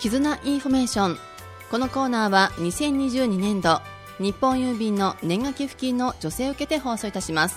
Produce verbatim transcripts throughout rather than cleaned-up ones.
絆インフォメーション。このコーナーはにせんにじゅうにねんど日本郵便の年賀寄付金の助成を受けて放送いたします。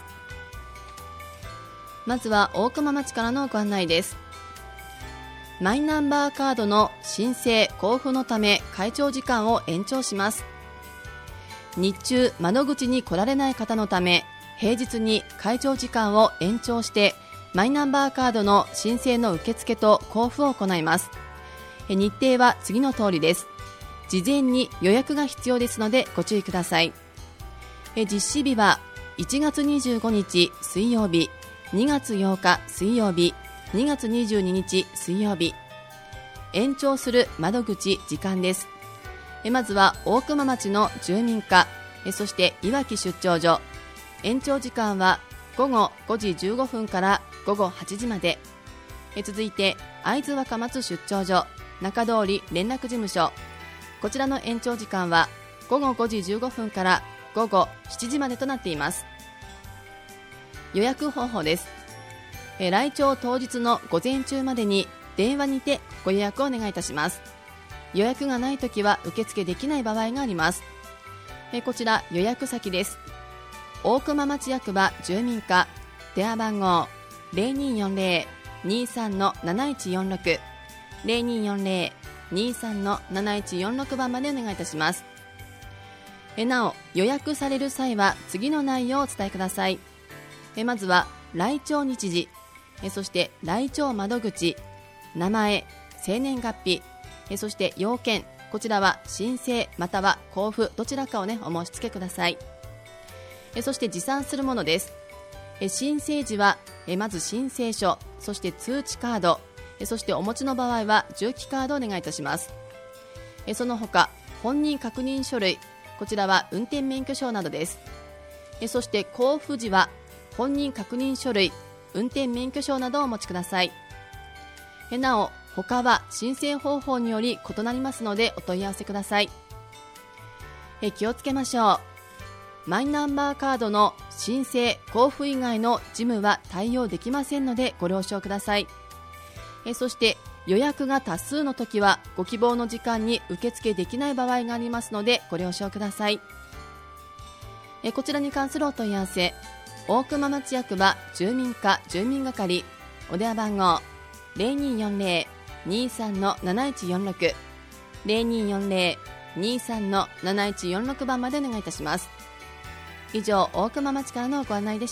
まずは大熊町からのご案内です。マイナンバーカードの申請交付のため開帳時間を延長します。日中窓口に来られない方のため平日に開帳時間を延長してマイナンバーカードの申請の受付と交付を行います。日程は次の通りです。事前に予約が必要ですのでご注意ください。実施日はいちがつにじゅうごにち水曜日、にがつようか水曜日、にがつにじゅうににち水曜日。延長する窓口時間です。まずは大熊町の住民課、そしていわき出張所。延長時間はごごごじじゅうごふんからごごはちじまで。続いて会津若松出張所、中通り連絡事務所。こちらの延長時間はごごごじじゅうごふんからごごしちじまでとなっています。予約方法です。え来庁当日の午前中までに電話にてご予約をお願いいたします。予約がないときは受付できない場合があります。えこちら予約先です。大熊町役場住民課、電話番号 ゼロにーよんゼロ にーさん なないちよんろく ゼロにーよんゼロ にーさん なないちよんろく 番までお願いいたします。えなお予約される際は次の内容をお伝えください。えまずは来庁日時、えそして来庁窓口、名前、生年月日、えそして要件、こちらは申請または交付どちらかを、ね、お申し付けください。えそして持参するものです。え申請時はえまず申請書、そして通知カード、えそしてお持ちの場合は重機カードをお願いいたします。えその他本人確認書類、こちらは運転免許証などです。えそして交付時は本人確認書類、運転免許証などをお持ちください。えなお他は申請方法により異なりますのでお問い合わせください。え気をつけましょう。マイナンバーカードの申請交付以外の事務は対応できませんのでご了承ください。えそして予約が多数の時はご希望の時間に受付できない場合がありますのでご了承ください。えこちらに関するお問い合わせ、大熊町役場住民課住民係、お電話番号 ゼロにーよんゼロ にーさん なないちよんろく ゼロにーよんゼロ にーさん なないちよんろく 番までお願いいたします。以上大熊町からのご案内でした。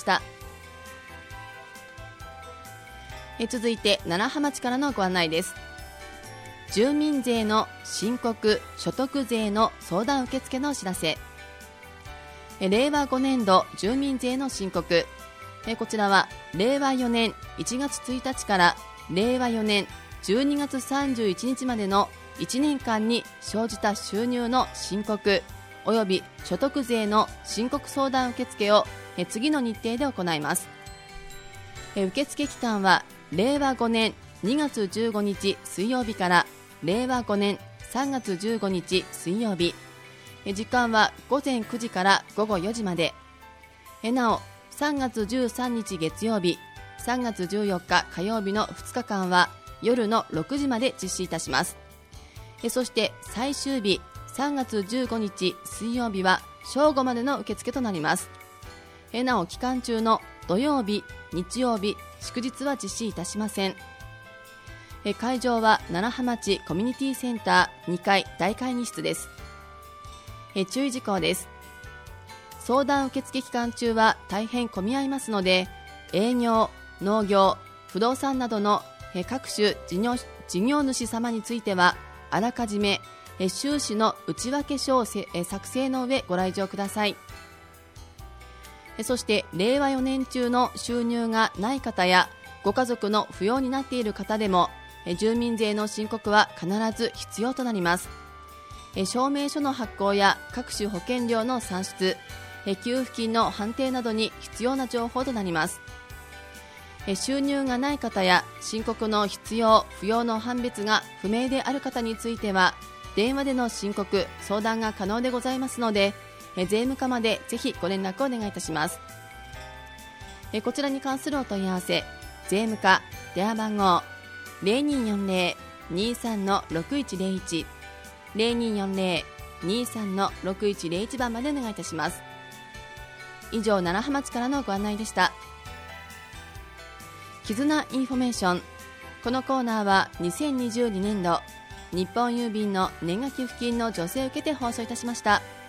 え続いて楢葉町からのご案内です。住民税の申告所得税の相談受付のお知らせ。れいわごねんど住民税の申告、こちらはれいわよねんいちがつついたちかられいわよねんじゅうにがつさんじゅういちにちまでのいちねんかんに生じた収入の申告および所得税の申告相談受付を次の日程で行います。受付期間はれいわごねんにがつじゅうごにち水曜日かられいわごねんさんがつじゅうごにち水曜日。時間はごぜんくじからごごよじまで。なおさんがつじゅうさんにち月曜日、さんがつじゅうよっか火曜日のふつかかんは夜のろくじまで実施いたします。そして最終日さんがつじゅうごにち水曜日は正午までの受付となります。なお期間中の土曜日、日曜日、祝日は実施いたしません。会場は楢葉町コミュニティセンターにかい大会議室です。注意事項です。相談受付期間中は大変混み合いますので、営業、農業、不動産などの各種事業、事業主様についてはあらかじめ収支の内訳書を作成の上ご来場ください。そしてれいわよねん中の収入がない方やご家族の扶養になっている方でも住民税の申告は必ず必要となります。証明書の発行や各種保険料の算出、給付金の判定などに必要な情報となります。収入がない方や申告の必要不要の判別が不明である方については電話での申告相談が可能でございますので、税務課までぜひご連絡をお願いいたします。こちらに関するお問い合わせ、税務課電話番号 ゼロにーよんゼにさんのろくいちゼロいち ゼロにーよんゼロ にさんのろくいちゼロいち番までお願いいたします。以上、楢葉町からのご案内でした。絆インフォメーション。このコーナーはにせんにじゅうにねんど日本郵便の年賀寄付金の助成を受けて放送いたしました。